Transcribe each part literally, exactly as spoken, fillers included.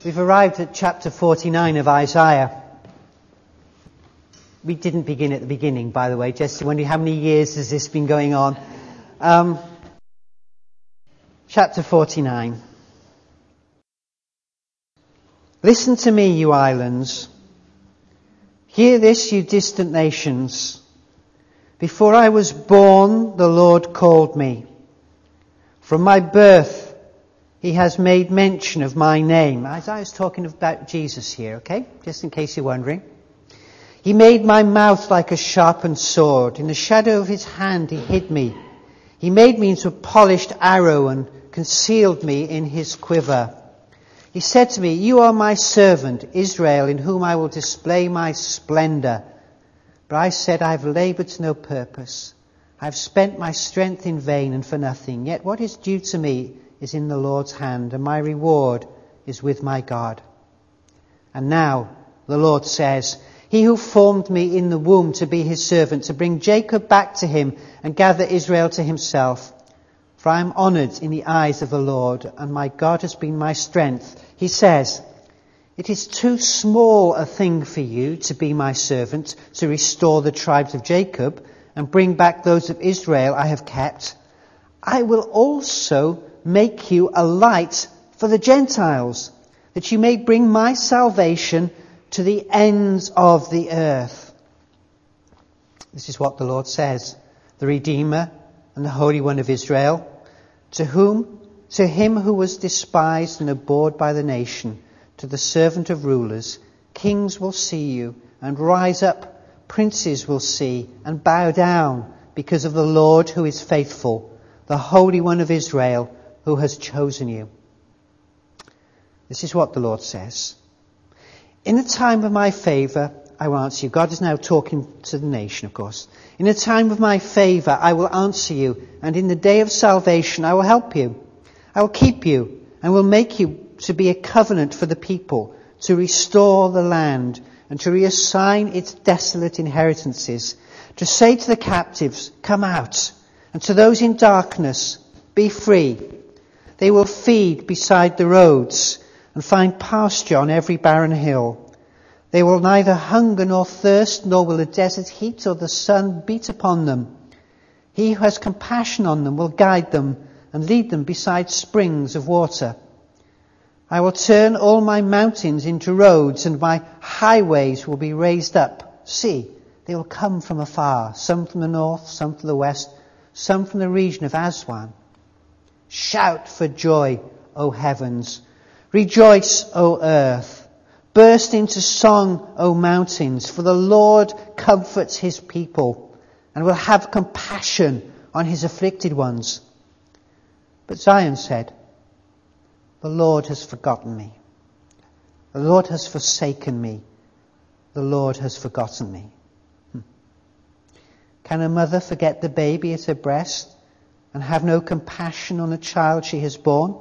We've arrived at chapter forty-nine of Isaiah. We didn't begin at the beginning, by the way, just to wonder how many years has this been going on. Um, chapter forty-nine. Listen to me, you islands. Hear this, you distant nations. Before I was born, the Lord called me. From my birth, He has made mention of my name. Isaiah's talking about Jesus here, okay? Just in case you're wondering. He made my mouth like a sharpened sword. In the shadow of His hand He hid me. He made me into a polished arrow and concealed me in His quiver. He said to me, you are my servant, Israel, in whom I will display my splendor. But I said, I have labored to no purpose. I have spent my strength in vain and for nothing. Yet what is due to me is in the Lord's hand, and my reward is with my God. And now, the Lord says, He who formed me in the womb to be His servant, to bring Jacob back to Him and gather Israel to Himself. For I am honored in the eyes of the Lord, and my God has been my strength. He says, it is too small a thing for you to be my servant, to restore the tribes of Jacob and bring back those of Israel I have kept. I will also make you a light for the Gentiles, that you may bring my salvation to the ends of the earth. This is what the Lord says, the Redeemer and the Holy One of Israel, to whom, to Him who was despised and abhorred by the nation, to the servant of rulers, kings will see you and rise up, princes will see and bow down because of the Lord who is faithful, the Holy One of Israel, who has chosen you. This is what the Lord says. In the time of my favour, I will answer you. God is now talking to the nation, of course. In the time of my favour, I will answer you, and in the day of salvation, I will help you. I will keep you, and will make you to be a covenant for the people, to restore the land, and to reassign its desolate inheritances, to say to the captives, come out, and to those in darkness, be free. They will feed beside the roads and find pasture on every barren hill. They will neither hunger nor thirst, nor will the desert heat or the sun beat upon them. He who has compassion on them will guide them and lead them beside springs of water. I will turn all my mountains into roads, and my highways will be raised up. See, they will come from afar, some from the north, some from the west, some from the region of Aswan. Shout for joy, O heavens. Rejoice, O earth. Burst into song, O mountains, for the Lord comforts His people and will have compassion on His afflicted ones. But Zion said, the Lord has forgotten me. The Lord has forsaken me. The Lord has forgotten me. Hmm. Can a mother forget the baby at her breast and have no compassion on the child she has borne?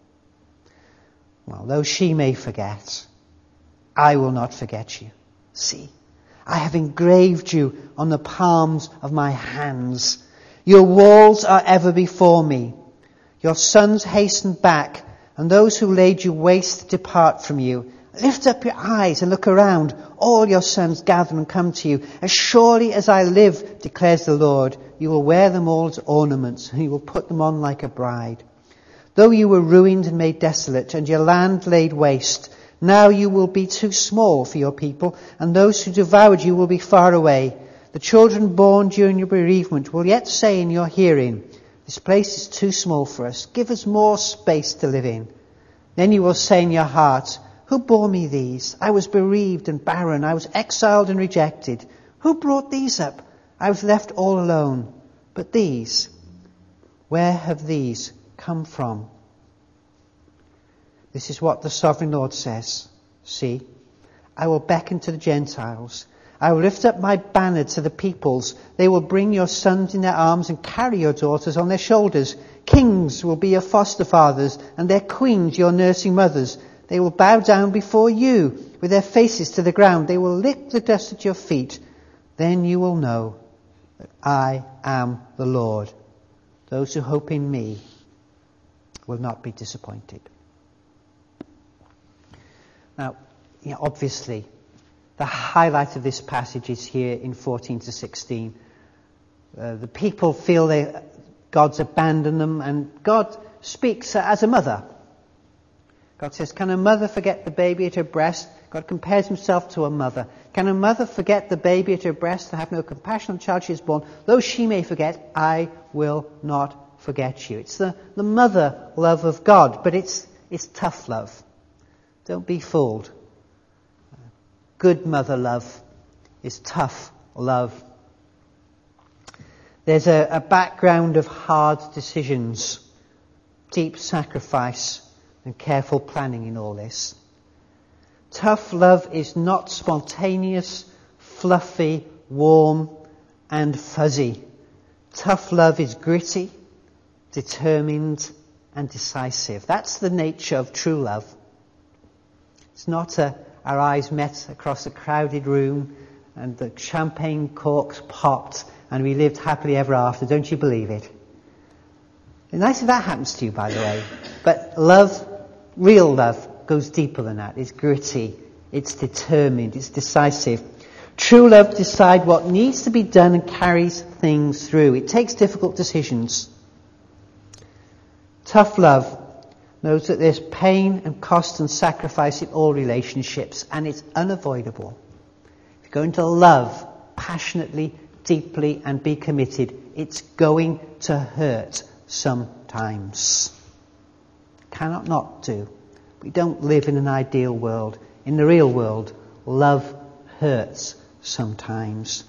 Well, though she may forget, I will not forget you. See, I have engraved you on the palms of my hands. Your walls are ever before me. Your sons hasten back, and those who laid you waste depart from you. Lift up your eyes and look around. All your sons gather and come to you. As surely as I live, declares the Lord, you will wear them all as ornaments, and you will put them on like a bride. Though you were ruined and made desolate, and your land laid waste, now you will be too small for your people, and those who devoured you will be far away. The children born during your bereavement will yet say in your hearing, this place is too small for us. Give us more space to live in. Then you will say in your heart, who bore me these? I was bereaved and barren. I was exiled and rejected. Who brought these up? I was left all alone. But these, where have these come from? This is what the sovereign Lord says. See, I will beckon to the Gentiles. I will lift up my banner to the peoples. They will bring your sons in their arms and carry your daughters on their shoulders. Kings will be your foster fathers, and their queens your nursing mothers. They will bow down before you with their faces to the ground. They will lick the dust at your feet. Then you will know that I am the Lord. Those who hope in me will not be disappointed. Now, you know, obviously, the highlight of this passage is here in fourteen to sixteen. Uh, the people feel they, God's abandoned them, and God speaks as a mother. God says, can a mother forget the baby at her breast? God compares himself to a mother. Can a mother forget the baby at her breast and have no compassion on the child she has born? Though she may forget, I will not forget you. It's the, the mother love of God, but it's, it's tough love. Don't be fooled. Good mother love is tough love. There's a, a background of hard decisions, deep sacrifice, and careful planning in all this. Tough love is not spontaneous, fluffy, warm, and fuzzy. Tough love is gritty, determined, and decisive. That's the nature of true love. It's not a, our eyes met across a crowded room and the champagne corks popped and we lived happily ever after. Don't you believe it? It's nice if that happens to you, by the way. But love, real love, goes deeper than that. It's gritty, it's determined, it's decisive. True love decides what needs to be done and carries things through. It takes difficult decisions. Tough love knows that there's pain and cost and sacrifice in all relationships, and it's unavoidable. If you're going to love passionately, deeply, and be committed, it's going to hurt sometimes. Cannot not do. We don't live in an ideal world. In the real world, love hurts sometimes.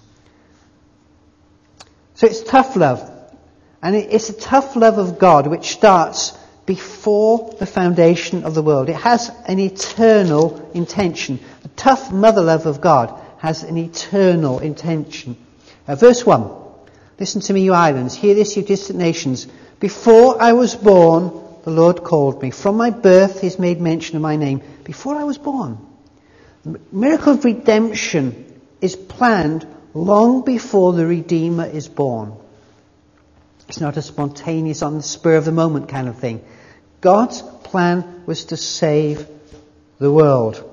So it's tough love. And it's a tough love of God which starts before the foundation of the world. It has an eternal intention. A tough mother love of God has an eternal intention. Uh, verse one. Listen to me, you islands. Hear this, you distant nations. Before I was born, the Lord called me. From my birth, he's made mention of my name. Before I was born. The miracle of redemption is planned long before the Redeemer is born. It's not a spontaneous, on the spur of the moment kind of thing. God's plan was to save the world.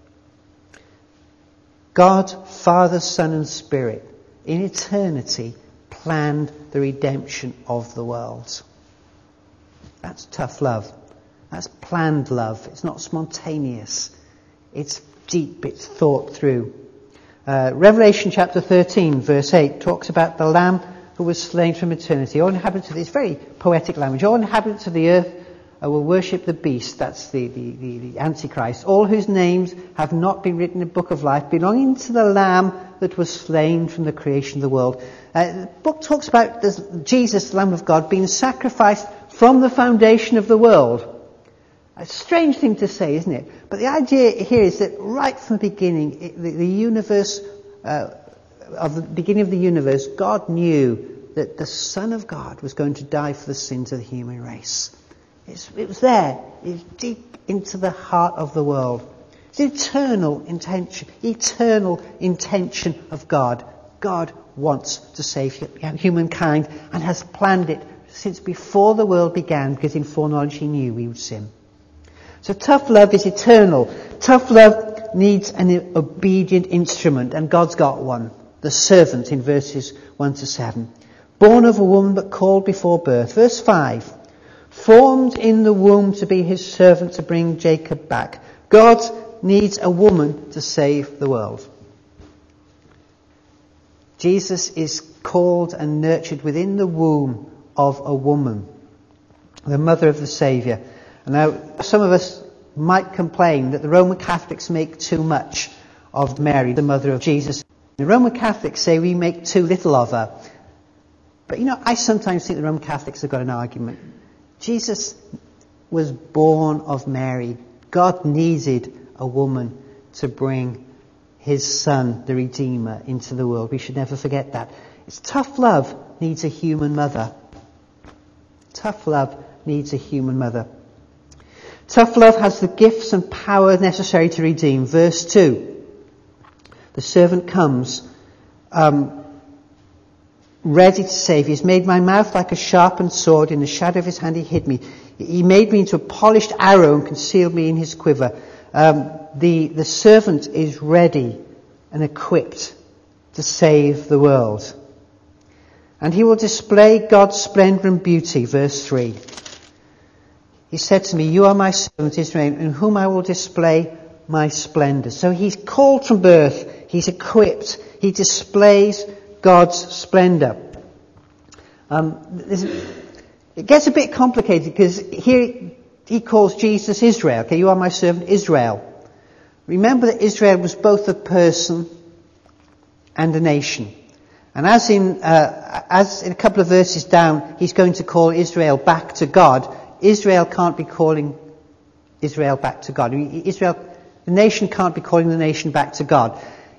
God, Father, Son, and Spirit, in eternity, planned the redemption of the world. That's tough love. That's planned love. It's not spontaneous. It's deep. It's thought through. Uh, Revelation chapter thirteen, verse eight, talks about the Lamb who was slain from eternity. All inhabitants of this very poetic language. All inhabitants of the earth uh, will worship the beast. That's the, the, the, the Antichrist. All whose names have not been written in the book of life, belonging to the Lamb that was slain from the creation of the world. Uh, the book talks about this, Jesus, the Lamb of God, being sacrificed from the foundation of the world. A strange thing to say, isn't it? But the idea here is that right from the beginning, it, the, the universe, uh, of the beginning of the universe, God knew that the Son of God was going to die for the sins of the human race. It's, it was there. It was deep into the heart of the world. It's eternal intention, eternal intention of God. God wants to save humankind and has planned it since before the world began, because in foreknowledge he knew we would sin. So tough love is eternal. Tough love needs an obedient instrument, and God's got one. The servant in verses one to seven. Born of a woman but called before birth. Verse five. Formed in the womb to be his servant to bring Jacob back. God needs a woman to save the world. Jesus is called and nurtured within the womb of a woman, the mother of the Saviour. Now, some of us might complain that the Roman Catholics make too much of Mary, the mother of Jesus. The Roman Catholics say we make too little of her. But you know, I sometimes think the Roman Catholics have got an argument. Jesus was born of Mary. God needed a woman to bring his Son, the Redeemer, into the world. We should never forget that. It's tough love needs a human mother. Tough love needs a human mother. Tough love has the gifts and power necessary to redeem. Verse two. The servant comes, um, ready to save. He has made my mouth like a sharpened sword. In the shadow of his hand he hid me. He made me into a polished arrow and concealed me in his quiver. um, the, the servant is ready and equipped to save the world. And he will display God's splendor and beauty, verse three. He said to me, you are my servant Israel, in whom I will display my splendor. So he's called from birth, he's equipped, he displays God's splendor. Um, it gets a bit complicated because here he calls Jesus Israel. Okay, you are my servant Israel. Remember that Israel was both a person and a nation. And as in, uh, as in a couple of verses down, he's going to call Israel back to God. Israel can't be calling Israel back to God. I mean, Israel, the nation can't be calling the nation back to God.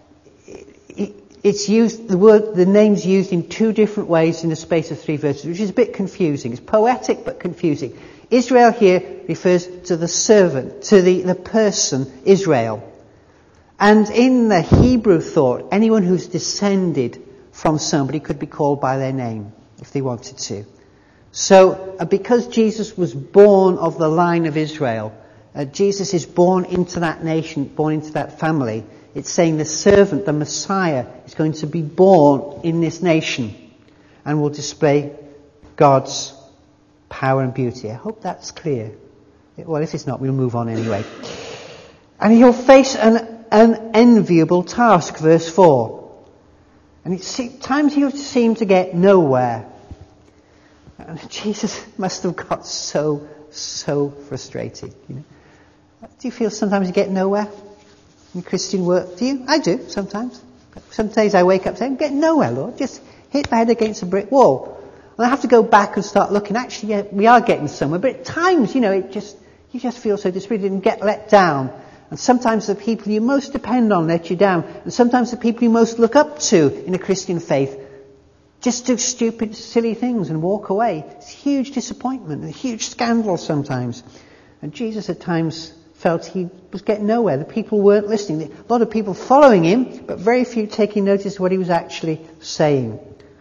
It's used, the word, the name's used in two different ways in the space of three verses, which is a bit confusing. It's poetic but confusing. Israel here refers to the servant, to the, the person, Israel. And in the Hebrew thought, anyone who's descended from somebody could be called by their name, if they wanted to. So, uh, because Jesus was born of the line of Israel, uh, Jesus is born into that nation, born into that family. It's saying the servant, the Messiah, is going to be born in this nation and will display God's power and beauty. I hope that's clear. Well, if it's not, we'll move on anyway. And he'll face an unenviable task, verse four. And it's times he'll seem to get nowhere. And Jesus must have got so, so frustrated. You know? Do you feel sometimes you get nowhere in Christian work? Do you? I do, sometimes. Some days I wake up saying, get nowhere, Lord. Just hit my head against a brick wall. And I have to go back and start looking. Actually, yeah, we are getting somewhere. But at times, you know, it just, you just feel so dispirited and get let down. And sometimes the people you most depend on let you down. And sometimes the people you most look up to in a Christian faith just do stupid, silly things and walk away. It's a huge disappointment, a huge scandal sometimes. And Jesus at times felt he was getting nowhere. The people weren't listening. A lot of people following him, but very few taking notice of what he was actually saying.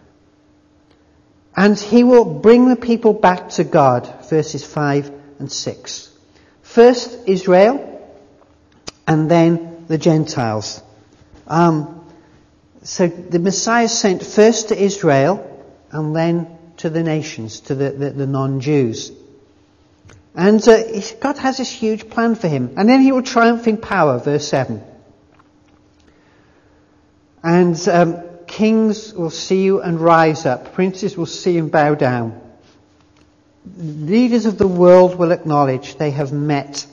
And he will bring the people back to God, verses five and six. First Israel, and then the Gentiles. Um, so the Messiah sent first to Israel, and then to the nations, to the, the, the non-Jews. And uh, God has this huge plan for him. And then he will triumph in power, verse seven. And um, kings will see you and rise up. Princes will see and bow down. Leaders of the world will acknowledge they have met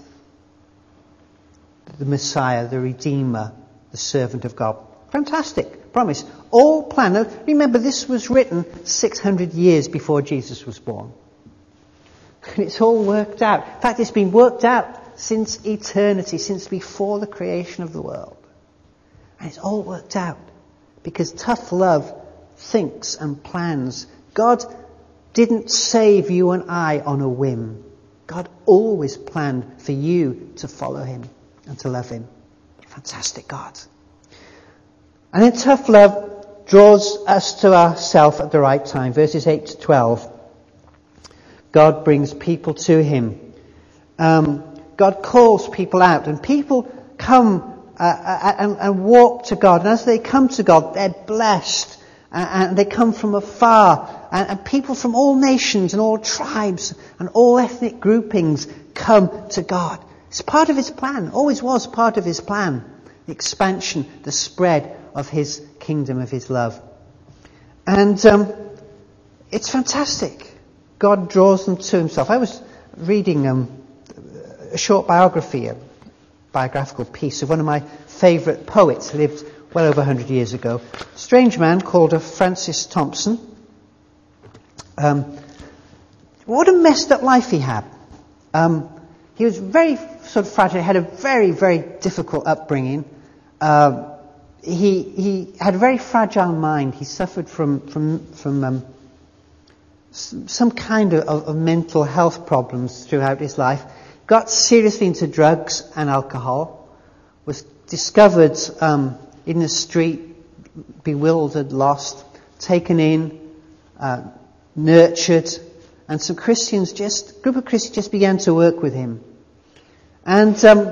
the Messiah, the Redeemer, the servant of God. Fantastic promise. All planned. Remember, this was written six hundred years before Jesus was born. And it's all worked out. In fact, it's been worked out since eternity, since before the creation of the world. And it's all worked out because tough love thinks and plans. God didn't save you and I on a whim. God always planned for you to follow him and to love him. Fantastic God. And then tough love draws us to ourselves at the right time. Verses eight to twelve. God brings people to him. Um, God calls people out, and people come uh, and, and walk to God. And as they come to God, they're blessed. Uh, and they come from afar. And, and people from all nations and all tribes and all ethnic groupings come to God. It's part of his plan. Always was part of his plan. The expansion, the spread of his kingdom, of his love. And um, it's fantastic. God draws them to himself. I was reading um, a short biography, a biographical piece of one of my favourite poets who lived well over one hundred years ago. A strange man called uh, Francis Thompson. Um, what a messed up life he had. Um, he was very sort of fragile. He had a very, very difficult upbringing. Uh, he he had a very fragile mind. He suffered from from from um, some kind of, of mental health problems throughout his life. Got seriously into drugs and alcohol. Was discovered um, in the street, bewildered, lost, taken in, uh, nurtured, and some Christians just, a group of Christians just began to work with him. And um,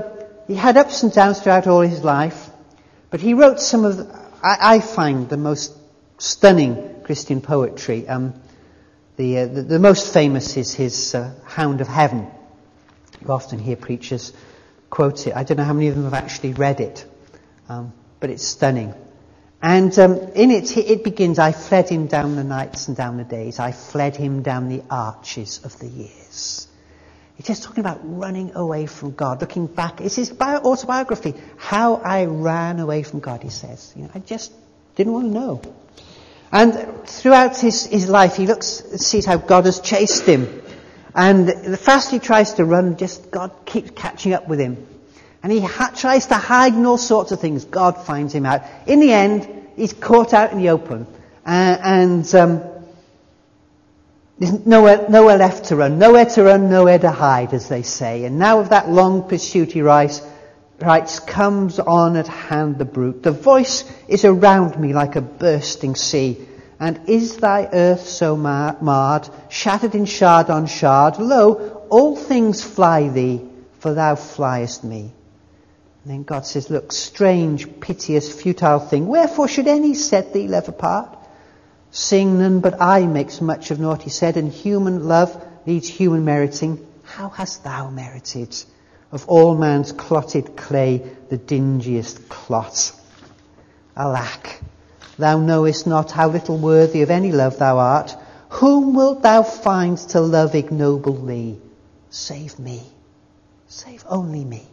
he had ups and downs throughout all his life, but he wrote some of, the, I, I find, the most stunning Christian poetry. Um, the, uh, the the most famous is his uh, Hound of Heaven. You often hear preachers quote it. I don't know how many of them have actually read it, um, but it's stunning. And um, in it, it begins, I fled him down the nights and down the days. I fled him down the arches of the years. He's just talking about running away from God, looking back. It's his bio- autobiography. How I ran away from God, he says. You know, I just didn't want to know. And throughout his, his life, he looks and sees how God has chased him. And the faster he tries to run, just God keeps catching up with him. And he ha- tries to hide in all sorts of things. God finds him out. In the end, he's caught out in the open. Uh, and um, there's nowhere, nowhere left to run. Nowhere to run, nowhere to hide, as they say. And now of that long pursuit, he writes, writes, comes on at hand the brute. The voice is around me like a bursting sea. And is thy earth so mar- marred, shattered in shard on shard? Lo, all things fly thee, for thou fliest me. And then God says, look, strange, piteous, futile thing. Wherefore should any set thee love apart? Sing none but I makes much of naught, he said, and human love needs human meriting. How hast thou merited of all man's clotted clay the dingiest clot? Alack, thou knowest not how little worthy of any love thou art. Whom wilt thou find to love ignobly? Save me. Save only me.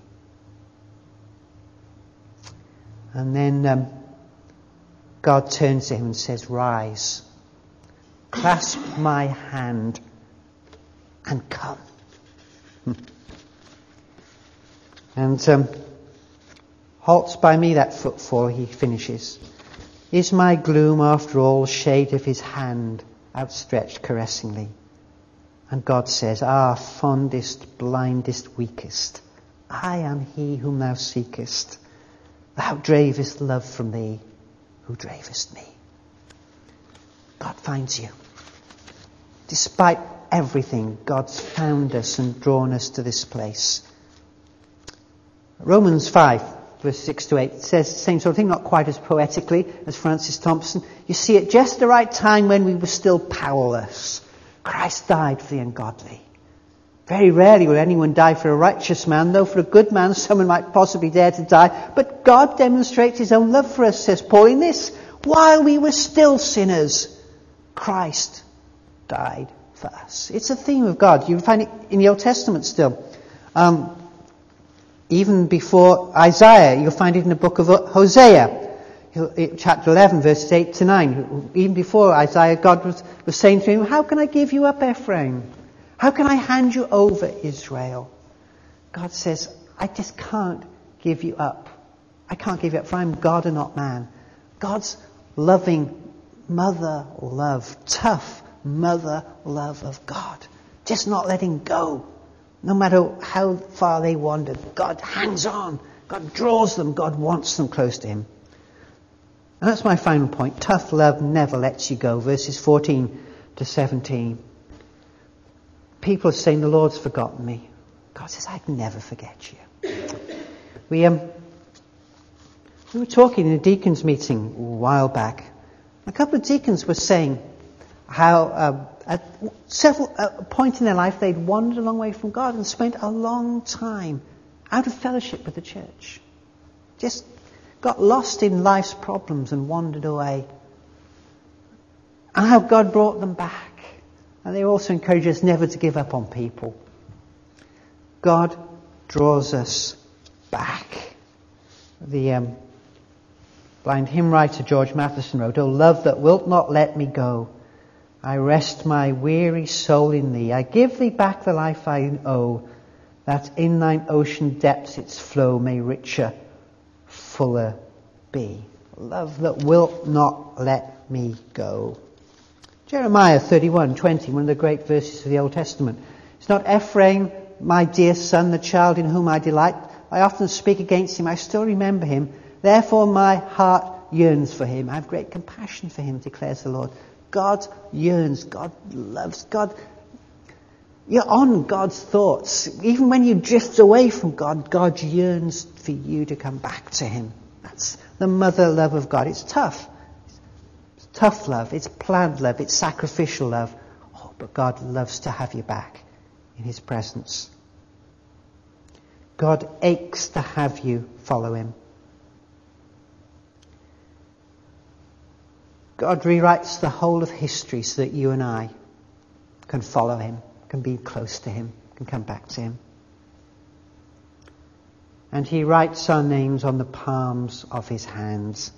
And then um, God turns to him and says, rise, clasp my hand, and come. And um, halts by me that footfall, he finishes. Is my gloom, after all, the shade of his hand outstretched caressingly? And God says, ah, fondest, blindest, weakest, I am he whom thou seekest. Thou dravest love from thee, who dravest me. God finds you. Despite everything, God's found us and drawn us to this place. Romans five, verse six to eight, it says the same sort of thing, not quite as poetically as Francis Thompson. You see, at just the right time when we were still powerless, Christ died for the ungodly. Very rarely will anyone die for a righteous man, though for a good man someone might possibly dare to die. But God demonstrates his own love for us, says Paul, in this: while we were still sinners, Christ died for us. It's a theme of God. You find it in the Old Testament still. Um, even before Isaiah, you'll find it in the book of Hosea, chapter eleven, verses eight to nine. Even before Isaiah, God was, was saying to him, how can I give you up, Ephraim? How can I hand you over, Israel? God says, I just can't give you up. I can't give you up, for I'm God and not man. God's loving mother love, tough mother love of God. Just not letting go. No matter how far they wander, God hangs on. God draws them. God wants them close to him. And that's my final point. Tough love never lets you go. Verses fourteen to seventeen. People are saying, the Lord's forgotten me. God says, I'd never forget you. We um, we were talking in a deacons meeting a while back. A couple of deacons were saying how uh, at several uh, point in their life they'd wandered a long way from God and spent a long time out of fellowship with the church. Just got lost in life's problems and wandered away. And how God brought them back. And they also encourage us never to give up on people. God draws us back. The um, blind hymn writer George Matheson wrote, O love that wilt not let me go, I rest my weary soul in thee. I give thee back the life I owe, that in thine ocean depths its flow may richer, fuller be. Love that wilt not let me go. Jeremiah thirty-one twenty, one of the great verses of the Old Testament. It's not Ephraim, my dear son, the child in whom I delight. I often speak against him. I still remember him. Therefore my heart yearns for him. I have great compassion for him, declares the Lord. God yearns. God loves. God You're on God's thoughts. Even when you drift away from God, God yearns for you to come back to him. That's the mother love of God. It's tough. It's tough love. It's planned love. It's sacrificial love. Oh, but God loves to have you back in his presence. God aches to have you follow him. God rewrites the whole of history so that you and I can follow him, can be close to him, can come back to him. And he writes our names on the palms of his hands.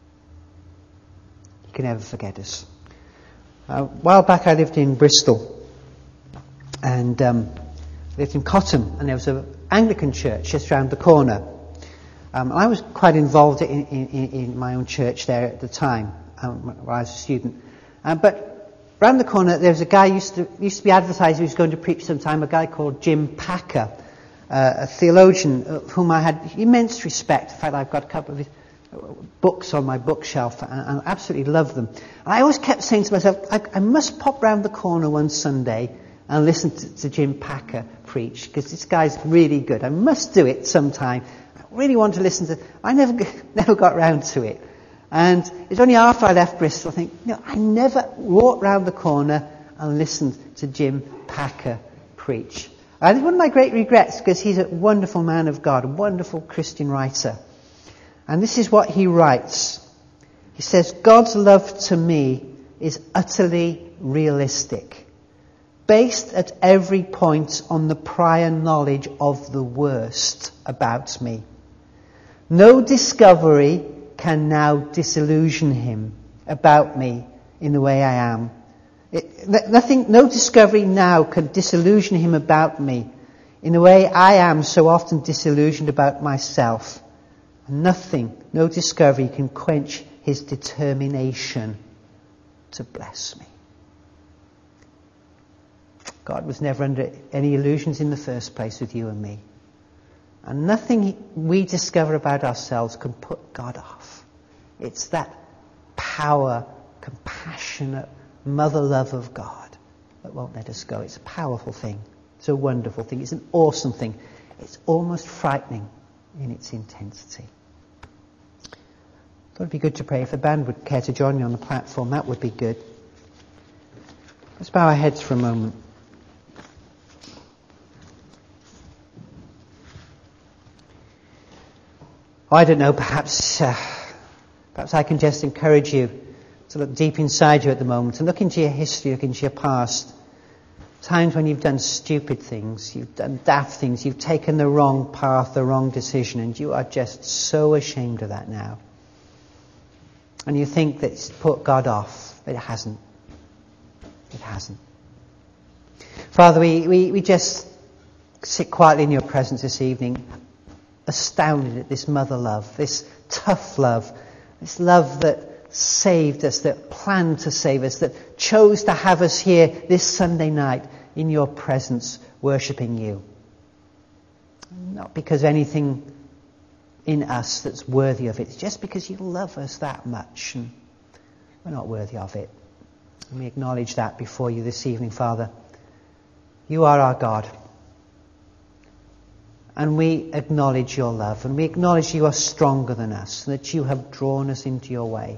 He can never forget us. A while back I lived in Bristol and um, lived in Cotton, and there was an Anglican church just round the corner. Um, I was quite involved in, in, in my own church there at the time. Um, when I was a student. Um, but round the corner there was a guy used to used to be advertised who was going to preach sometime, a guy called Jim Packer, uh, a theologian of whom I had immense respect. In fact, I've got a couple of his books on my bookshelf and I absolutely love them. And I always kept saying to myself, I, I must pop round the corner one Sunday and listen to, to Jim Packer preach, because this guy's really good. I must do it sometime. I really want to listen to I never never got round to it. And it's only after I left Bristol, I think, you know, I never walked round the corner and listened to Jim Packer preach. And it's one of my great regrets, because he's a wonderful man of God, a wonderful Christian writer. And this is what he writes. He says, God's love to me is utterly realistic, based at every point on the prior knowledge of the worst about me. No discovery can now disillusion him about me in the way I am. It, nothing, no discovery now can disillusion him about me in the way I am so often disillusioned about myself. And nothing, no discovery can quench his determination to bless me. God was never under any illusions in the first place with you and me. And nothing we discover about ourselves can put God off. It's that power, compassionate mother love of God that won't let us go. It's a powerful thing. It's a wonderful thing. It's an awesome thing. It's almost frightening in its intensity. I thought it'd be good to pray. If the band would care to join me on the platform, that would be good. Let's bow our heads for a moment. Oh, I don't know, perhaps uh, perhaps I can just encourage you to look deep inside you at the moment and look into your history, look into your past. Times when you've done stupid things, you've done daft things, you've taken the wrong path, the wrong decision, and you are just so ashamed of that now. And you think that it's put God off, but it hasn't. It hasn't. Father, we, we, we just sit quietly in your presence this evening, astounded at this mother love, this tough love, this love that saved us, that planned to save us, that chose to have us here this Sunday night in your presence, worshipping you. Not because anything in us that's worthy of it, it's just because you love us that much, and we're not worthy of it. And we acknowledge that before you this evening, Father. You are our God. And we acknowledge your love, and we acknowledge you are stronger than us, and that you have drawn us into your way.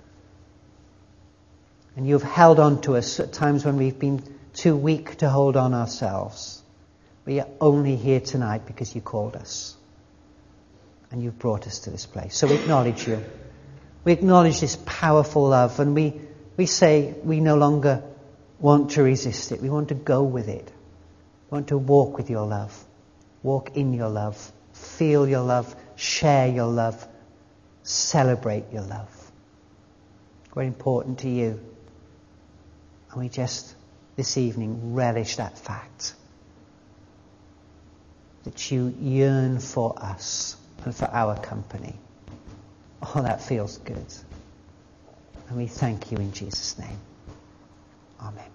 And you have held on to us at times when we've been too weak to hold on ourselves. We are only here tonight because you called us. And you've brought us to this place. So we acknowledge you. We acknowledge this powerful love, and we, we say we no longer want to resist it. We want to go with it. We want to walk with your love. Walk in your love. Feel your love. Share your love. Celebrate your love. We're important to you. And we just, this evening, relish that fact. That you yearn for us and for our company. Oh, that feels good. And we thank you in Jesus' name. Amen.